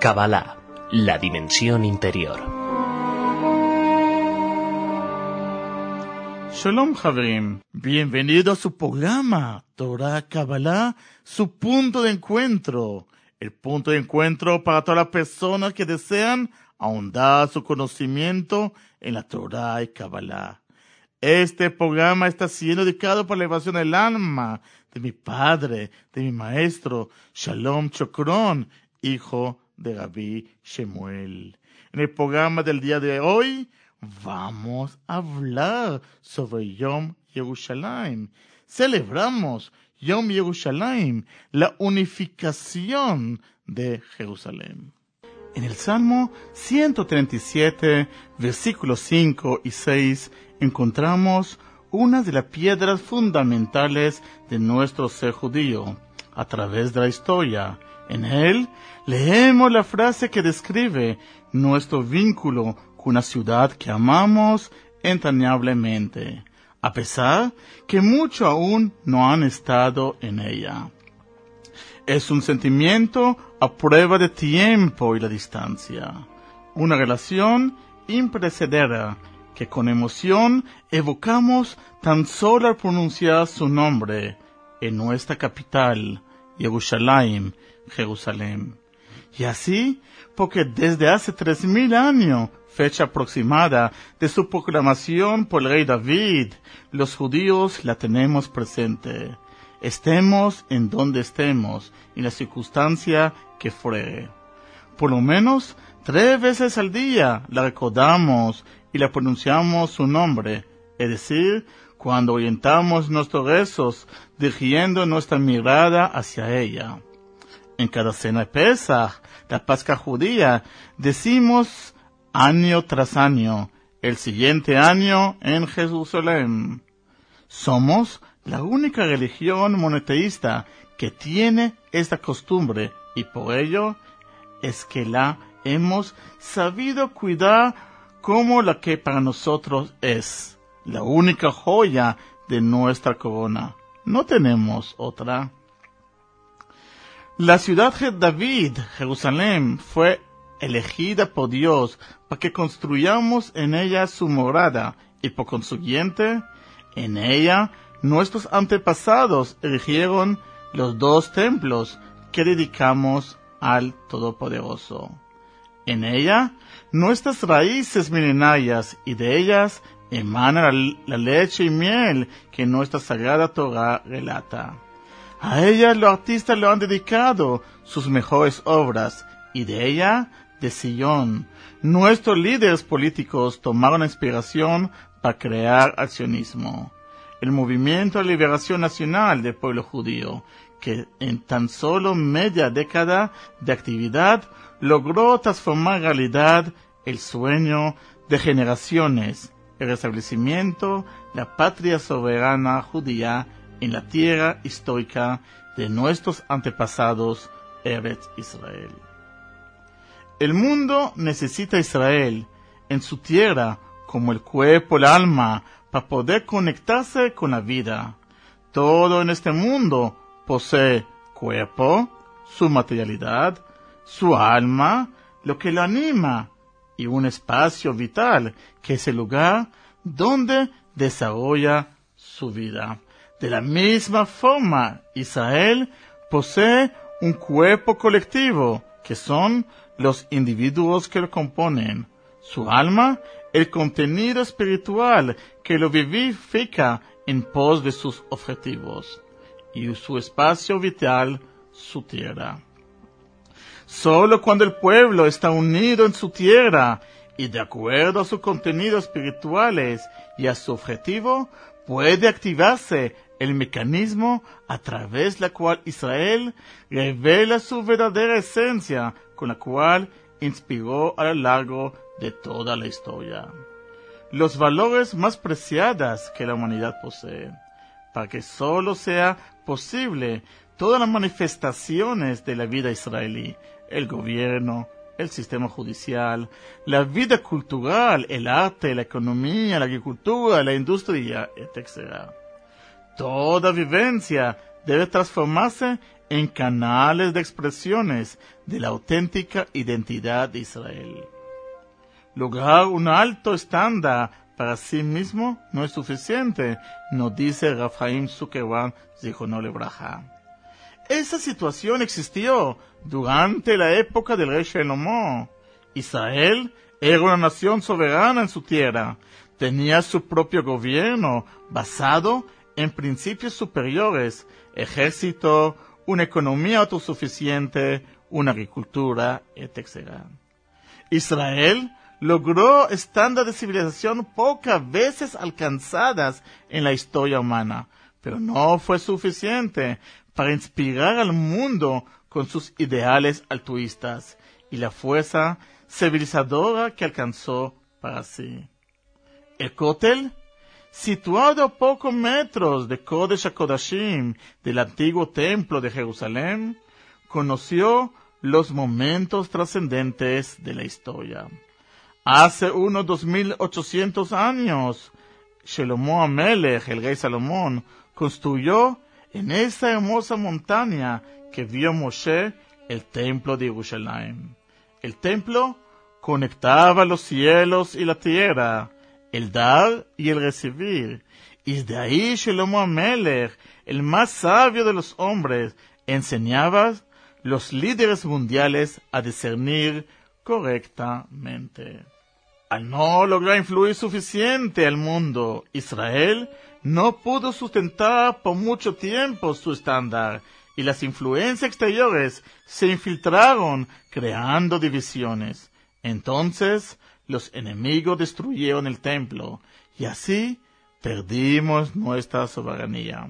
Kabbalah, la dimensión interior. Shalom, Javerim. Bienvenido a su programa Torah Kabbalah, su punto de encuentro. El punto de encuentro para todas las personas que desean ahondar su conocimiento en la Torah y Kabbalah. Este programa está siendo dedicado para la elevación del alma de mi padre, de mi maestro, Shalom Chokron, hijo de Rabbi Shemuel. En el programa del día de hoy vamos a hablar sobre Yom Yerushalayim. Celebramos Yom Yerushalayim, la unificación de Jerusalén. En el Salmo 137, versículos 5 y 6, encontramos una de las piedras fundamentales de nuestro ser judío. A través de la historia, en él leemos la frase que describe nuestro vínculo con una ciudad que amamos entrañablemente, a pesar que muchos aún no han estado en ella. Es un sentimiento a prueba de tiempo y la distancia, una relación imprecedida que con emoción evocamos tan solo al pronunciar su nombre en nuestra capital, Yerushalayim, Jerusalén. Y así, porque desde hace 3000 años, fecha aproximada de su proclamación por el rey David, los judíos la tenemos presente. Estemos en donde estemos, en la circunstancia que fuere. Por lo menos 3 veces al día la recordamos y la pronunciamos su nombre, es decir, cuando orientamos nuestros rezos, dirigiendo nuestra mirada hacia ella. En cada cena de Pesach, la Pascua judía, decimos año tras año, el siguiente año en Jerusalén. Somos la única religión monoteísta que tiene esta costumbre y por ello es que la hemos sabido cuidar como la que para nosotros es la única joya de nuestra corona. No tenemos otra. La ciudad de David, Jerusalén, fue elegida por Dios para que construyamos en ella su morada y por consiguiente, en ella nuestros antepasados erigieron los 2 templos que dedicamos al Todopoderoso. En ella, nuestras raíces milenarias y de ellas emana la leche y miel que nuestra sagrada Torah relata. A ella los artistas le han dedicado sus mejores obras y de ella, de Sion, nuestros líderes políticos tomaron inspiración para crear al sionismo, el movimiento de liberación nacional del pueblo judío, que en tan solo media década de actividad logró transformar en realidad el sueño de generaciones, el restablecimiento de la patria soberana judía en la tierra histórica de nuestros antepasados, Eretz Israel. El mundo necesita a Israel en su tierra como el cuerpo, el alma, para poder conectarse con la vida. Todo en este mundo posee cuerpo, su materialidad, su alma, lo que lo anima, y un espacio vital, que es el lugar donde desarrolla su vida. De la misma forma, Israel posee un cuerpo colectivo, que son los individuos que lo componen. Su alma, el contenido espiritual que lo vivifica en pos de sus objetivos. Y su espacio vital, su tierra. Solo cuando el pueblo está unido en su tierra y de acuerdo a sus contenidos espirituales y a su objetivo, puede activarse el mecanismo a través del cual Israel revela su verdadera esencia, con la cual inspiró a lo largo de toda la historia. Los valores más preciados que la humanidad posee, para que solo sea posible todas las manifestaciones de la vida israelí, el gobierno, el sistema judicial, la vida cultural, el arte, la economía, la agricultura, la industria, etc. Toda vivencia debe transformarse en canales de expresiones de la auténtica identidad de Israel. Lograr un alto estándar para sí mismo no es suficiente, nos dice Rav Chaim Zuckerman, Zichrono Lebraja. Esa situación existió durante la época del rey Shlomo. Israel era una nación soberana en su tierra, tenía su propio gobierno basado en principios superiores, ejército, una economía autosuficiente, una agricultura, etc. Israel logró estándares de civilización pocas veces alcanzadas en la historia humana, pero no fue suficiente para inspirar al mundo con sus ideales altruistas y la fuerza civilizadora que alcanzó para sí. El Kotel, situado a pocos metros de Kodesh HaKodashim, del antiguo templo de Jerusalén, conoció los momentos trascendentes de la historia. Hace unos 2800 años, Shlomo HaMelech, el rey Salomón, construyó en esa hermosa montaña que vio Moshe el templo de Jerusalén. El templo conectaba los cielos y la tierra, el dar y el recibir, y desde ahí Shlomo HaMelech, el más sabio de los hombres, enseñaba a los líderes mundiales a discernir correctamente. Al no lograr influir suficiente al mundo, Israel no pudo sustentar por mucho tiempo su estándar, y las influencias exteriores se infiltraron creando divisiones. Entonces, los enemigos destruyeron el templo, y así perdimos nuestra soberanía.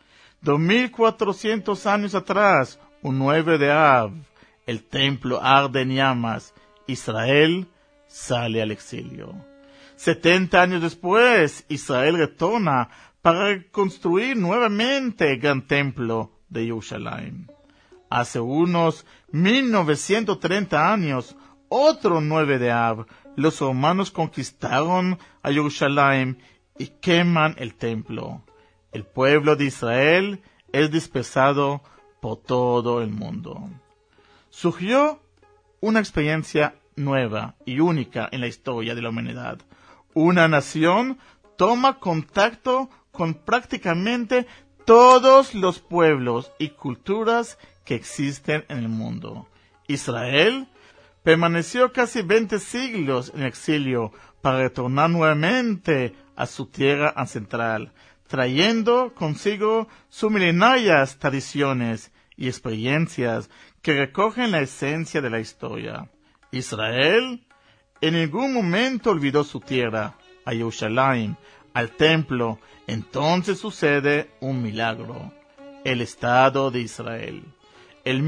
2400 años atrás, un 9 de Av, el templo arde en llamas, Israel sale al exilio. 70 años después, Israel retorna para construir nuevamente el gran templo de Jerusalén. Hace unos 1930 años, otro 9 de Av, los romanos conquistaron a Jerusalén y queman el templo. El pueblo de Israel es dispersado por todo el mundo. Surgió una experiencia nueva y única en la historia de la humanidad. Una nación toma contacto con prácticamente todos los pueblos y culturas que existen en el mundo. Israel permaneció casi 20 siglos en exilio para retornar nuevamente a su tierra ancestral, trayendo consigo sus milenarias tradiciones y experiencias que recogen la esencia de la historia. Israel en ningún momento olvidó su tierra, a Jerusalén, al templo. Entonces sucede un milagro, el Estado de Israel. En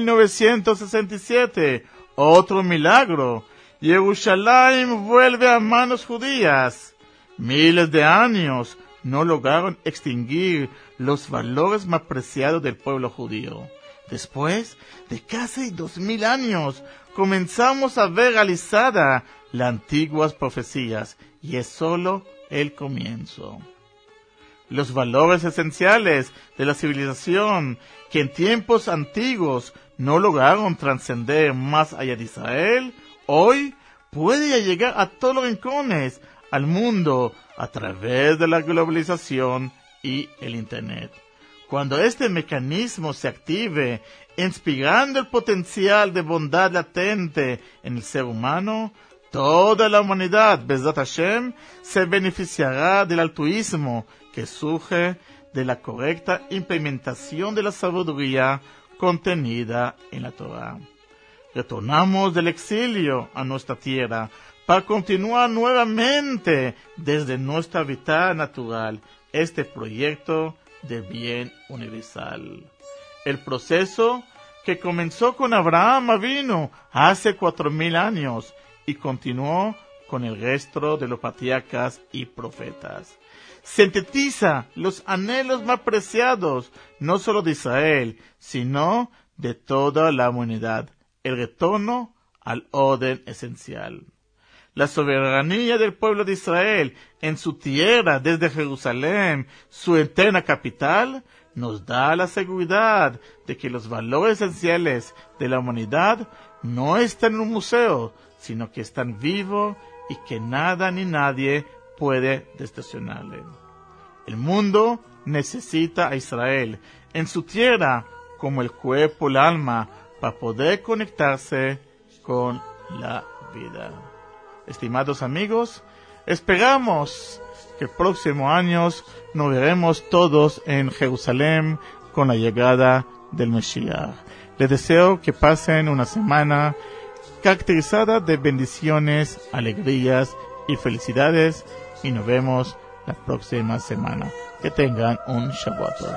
1967, otro milagro, Jerusalén vuelve a manos judías. Miles de años no lograron extinguir los valores más preciados del pueblo judío. Después de casi 2000 años, comenzamos a ver realizada las antiguas profecías, y es solo el comienzo. Los valores esenciales de la civilización, que en tiempos antiguos no lograron trascender más allá de Israel, hoy puede llegar a todos los rincones al mundo a través de la globalización y el Internet. Cuando este mecanismo se active, inspirando el potencial de bondad latente en el ser humano, toda la humanidad, Bezrat Hashem, se beneficiará del altruismo que surge de la correcta implementación de la sabiduría contenida en la Torah. Retornamos del exilio a nuestra tierra para continuar nuevamente desde nuestra hábitat natural este proyecto de bien universal. El proceso que comenzó con Abraham Avinu hace 4000 años y continuó con el resto de los patriarcas y profetas. Sintetiza los anhelos más preciados, no solo de Israel, sino de toda la humanidad, el retorno al orden esencial. La soberanía del pueblo de Israel en su tierra desde Jerusalén, su eterna capital, nos da la seguridad de que los valores esenciales de la humanidad no están en un museo, sino que están vivos y que nada ni nadie puede distorsionarle. El mundo necesita a Israel en su tierra como el cuerpo, el alma, para poder conectarse con la vida. Estimados amigos, esperamos que el próximo año nos veremos todos en Jerusalén con la llegada del Mesías. Les deseo que pasen una semana caracterizada de bendiciones, alegrías y felicidades, y nos vemos la próxima semana. Que tengan un Shabbat Tov.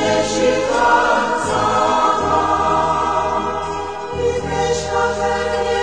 Thank you.